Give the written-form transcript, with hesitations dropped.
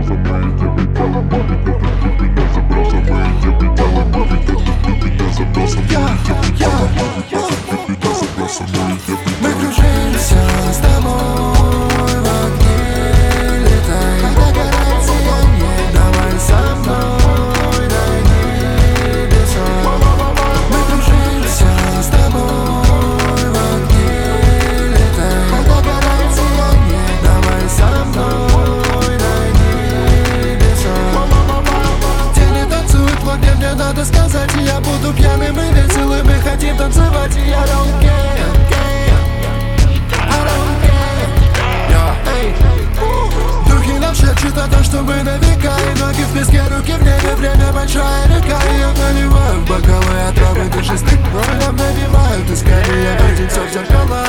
Мы кружимся с тобой в огне, летай. Когда горит сияние, давай со мной на небеса. Мы кружимся с тобой в огне, летай. Когда горит сияние, давай со мной на небеса. Тени танцуют в огне, мне надо сказать, и я буду пьяным и веселым. Мы хотим танцевать, и я don't care. Шепчет о том, что мы на века, и ноги в песке, руки в небе. Время большая река, и я наливаю в бокалы отравы душистых. Нам набивают искали, я виден все в зеркалах.